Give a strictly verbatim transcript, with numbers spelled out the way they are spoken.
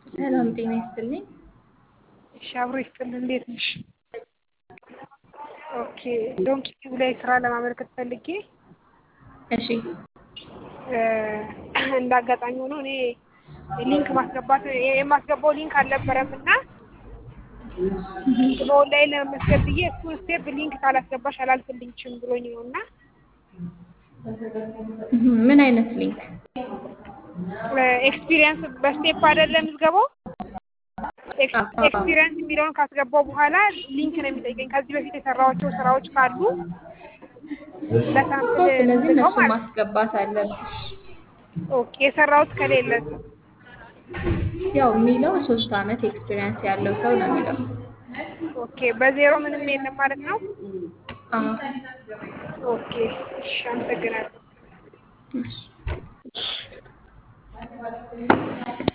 ሰላም ጤና ይስጥልኝ። እሺ አብሮ ይስጥልኝ። እንዴት ነሽ? ኦኬ ዶንኪ ቲዩብ ላይ ስራ ለማመልከት ፈልጌ እሺ እንዳጋጣሚ ሆኖ እኔ ሊንክ ማስገባት የማስገባው ሊንክ አልነበረም እና በኦንላይን ለመመዝገብ ብዬ እሱን ስቴፕ ሊንክ ካላስገባሽ አላልፍልኝም ብሎኝ ነው እና ምን አይነት ሊንክ? ኤክስፒሪየንስ በስቴፕ አይደለም ምዝገባው ኤክስፒሪየንስ የሚለውን ካስገባው በኋላ ሊንክ ነው የሚጠይቀኝ። ከዚህ በፊት የሰራኋቸው ስራዎች ካሉ ለሳምፕል ስለዚህ ልከው እነሱ ማለት ማስገባት አለብሽ። ኦኬ የሰራሁት ከሌለስ ያው የሚለው ሶስት አመት ኤክስፒሪየንስ ያለው ሰው ነው የሚለው። ኦኬ በዜሮ ምንም የለም ማለት ነው። አዎ ኦኬ እሺ አመሰግናለሁ። እሺ